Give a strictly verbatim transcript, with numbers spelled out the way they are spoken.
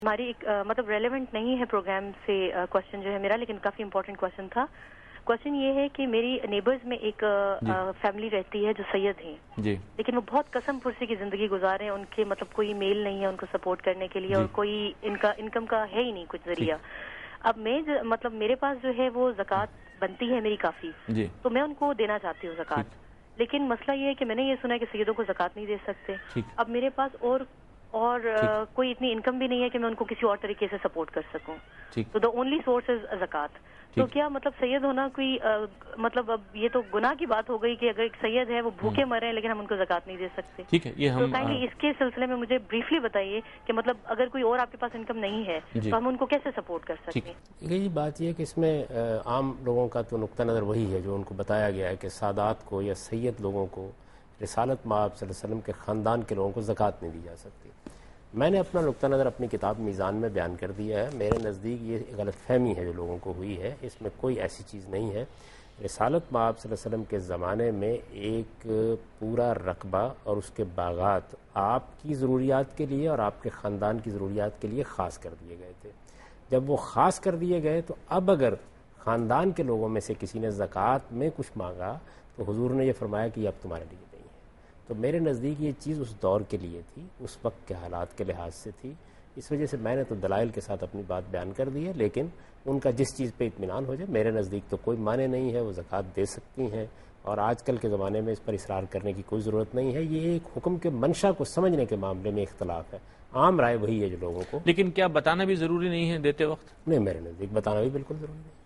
ہماری ایک مطلب ریلیونٹ نہیں ہے پروگرام سے کوشچن جو ہے میرا، لیکن کافی امپورٹنٹ کوشچن تھا. کوشچن یہ ہے کہ میری نیبرز میں ایک فیملی رہتی ہے جو سید ہیں جی، لیکن وہ بہت قسم پرسی کی زندگی گزارے ہیں. ان کے مطلب کوئی میل نہیں ہے ان کو سپورٹ کرنے کے لیے، اور کوئی ان کا انکم کا ہے ہی نہیں کچھ ذریعہ. اب میں مطلب میرے پاس جو ہے وہ زکوٰۃ بنتی ہے میری کافی، جی، تو میں ان کو دینا چاہتی ہوں زکوٰۃ. لیکن مسئلہ یہ ہے کہ میں نے یہ سنا ہے کہ سیدوں کو زکوٰۃ نہیں دے سکتے. اب میرے پاس اور اور کوئی اتنی انکم بھی نہیں ہے کہ میں ان کو کسی اور طریقے سے سپورٹ کر سکوں. تو دا اونلی سورس از زکوٰۃ. تو کیا مطلب سید ہونا کوئی مطلب اب یہ تو گناہ کی بات ہو گئی کہ اگر ایک سید ہے وہ بھوکے مرے ہیں لیکن ہم ان کو زکوٰۃ نہیں دے سکتے. ٹھیک ہے، یہ تو ہم کائنڈلی اس کے سلسلے میں مجھے بریفلی بتائیے کہ مطلب اگر کوئی اور آپ کے پاس انکم نہیں ہے تو ہم ان کو کیسے سپورٹ کر سکتے ہیں. یہی بات یہ ہے کہ اس میں عام لوگوں کا تو نقطہ نظر وہی ہے جو ان کو بتایا گیا ہے کہ سادات کو یا سید لوگوں کو، رسالت مآب صلی اللہ علیہ وسلم کے خاندان کے لوگوں کو زکوٰۃ نہیں دی جا سکتی. میں نے اپنا نقطہ نظر اپنی کتاب میزان میں بیان کر دیا ہے. میرے نزدیک یہ غلط فہمی ہے جو لوگوں کو ہوئی ہے، اس میں کوئی ایسی چیز نہیں ہے. رسالت مآب صلی اللہ علیہ وسلم کے زمانے میں ایک پورا رقبہ اور اس کے باغات آپ کی ضروریات کے لیے اور آپ کے خاندان کی ضروریات کے لیے خاص کر دیے گئے تھے. جب وہ خاص کر دیے گئے تو اب اگر خاندان کے لوگوں میں سے کسی نے زکوٰۃ میں کچھ مانگا تو حضور نے یہ فرمایا کہ یہ اب تمہارے لیے نہیں ہے. تو میرے نزدیک یہ چیز اس دور کے لیے تھی، اس وقت کے حالات کے لحاظ سے تھی. اس وجہ سے میں نے تو دلائل کے ساتھ اپنی بات بیان کر دی ہے، لیکن ان کا جس چیز پہ اطمینان ہو جائے میرے نزدیک تو کوئی معنی نہیں ہے. وہ زکوٰۃ دے سکتی ہیں اور آج کل کے زمانے میں اس پر اصرار کرنے کی کوئی ضرورت نہیں ہے. یہ ایک حکم کے منشا کو سمجھنے کے معاملے میں اختلاف ہے. عام رائے وہی ہے جو لوگوں کو. لیکن کیا بتانا بھی ضروری نہیں ہے دیتے وقت؟ نہیں، میرے نزدیک بتانا بھی بالکل ضروری نہیں.